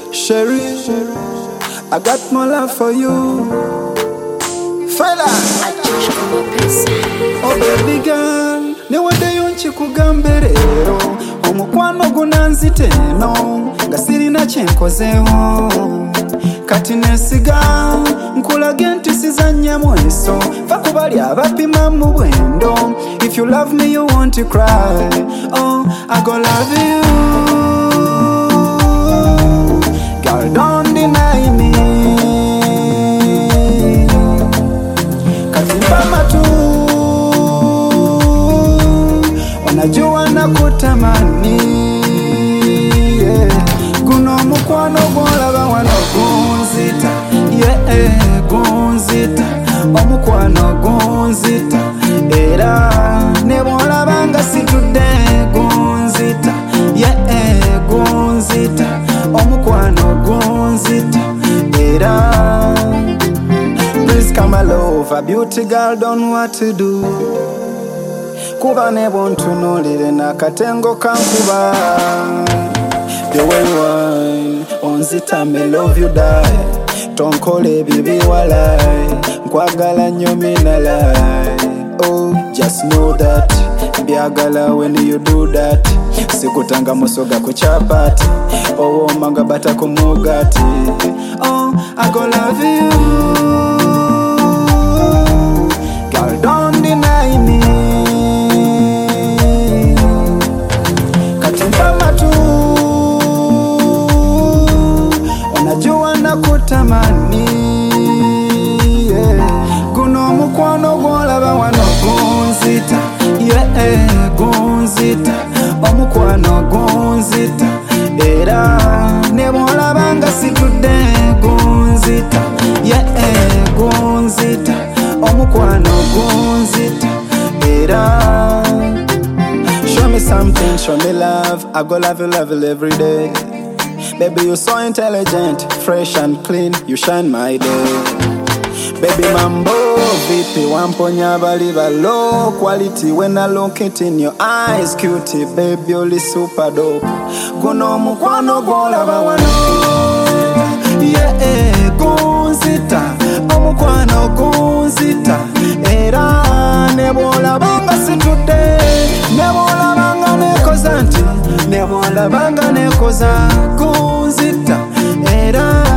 Sherry, I got more love for you. Fella, oh baby girl, newaddeyo nkikugamba leero omukwano gunanzita eno nga sirina kyenkozeewo kati nesiga nkulage nti sizannya mweso fa ku bali abapima mu bwendo. If you love me you want to cry, oh I go love you. Girl don't deny me, kati mpama tu wanajua nakutamani, yeah. Guno mukwano gwolaba wano gunzita, yeah, gunzita. Omukwano gunzita era ne bwolaba nga situdde gunzita, yeah, gunzita. Omukwano gunzita era. Please come alove, a beauty girl don't know what to do. Kuba ne bontunulire n'akatengo kankuba. The way you whine onzita me love you die. Tonkole bibi walai nkwagala nnyo mina lie. Oh just know that byagala when you do that. Sikutanga musoga ku chapati owomanga bata ku mugati. Oh I go love you. Girl don't deny me, kati mpama tu wanajua nakutamani, yeah. Guno mukwano gwolaba wano gunzita, yeah, gunzita. Omukwano gunzita era ne bwolaba nga situdde gunzita, yeah, gunzita. Omukwano gunzita era. Show me something, show me love, I go love you every day. Baby you so intelligent, fresh and clean, you shine my day. Baby mambo vipi wamponya bali ba low quality. When I look it in your eyes cutie, baby only super dope. Guno mukwano gwolaba wano, yeah, gunzita. Omukwano gunzita era ne bwolaba nga situdde, ne bwolaba nga nekoza nti, ne bwolaba nga nekoza gunzita era.